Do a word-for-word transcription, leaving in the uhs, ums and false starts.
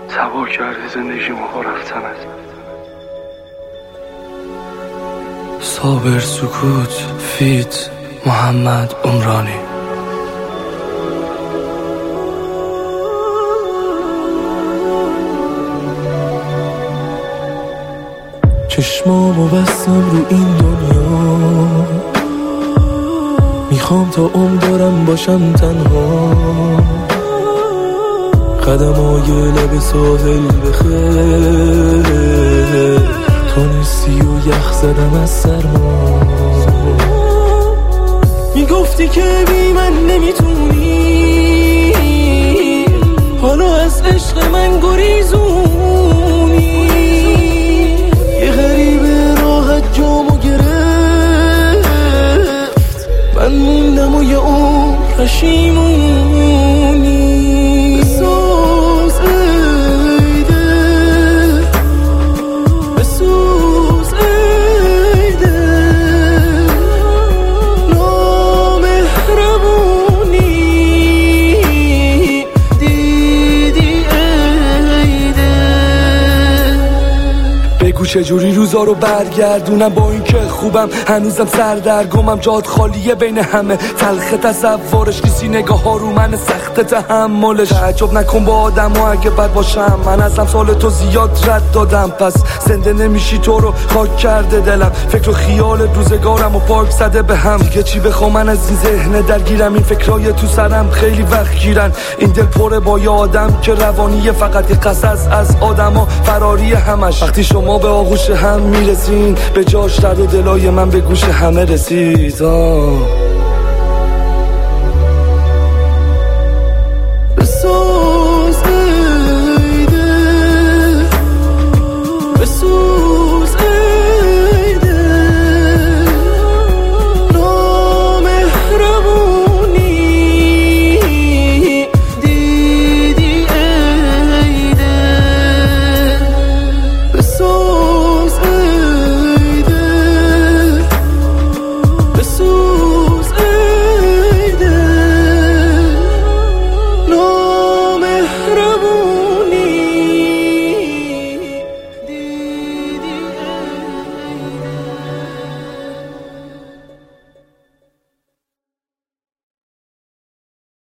سوار کرده زندگیمو با رفتنت. صابر سکوت فیت محمد عمرانی. چشمامو بستم رو این دنیا، میخوام تا عمر دارم باشم تنها، قدمای لب ساحل بخیر، تو نیستی و یخ زدم از سرما. میگفتی که بی من نمیتونی، حالا از عشق من گریزونی. یه غریبه راحت جامو گرفت، من موندم و یه عمر پشیمونی. بسوز ای دل، بسوز ای دل، نامهربونی دیدی ای دل. بگو چجوری روزا رو برگردونم با این که خوبم هنوزم سردرگمم، جاد خالیه بین همه تلخ تصورش، کسی نگاه ها رو من سخت تحملش. تعجب نکن با آدم و اگه بد باشم، من ازم سال تو زیاد رد دادم، پس زنده نمیشی تو رو خاک کرده دلم. فکر و خیال روزگارم و پاک زده به هم، دیگه چی بخوام من از این ذهن درگیرم. این فکرای تو سرم خیلی وقت گیرن، این دل پره با یه آدم که روانیه، فقط یه قصص از آدم ها فراری همش. وقتی شما به آغوش هم میرسین، به جاش درد و دلای من به گوش همه رسید. آه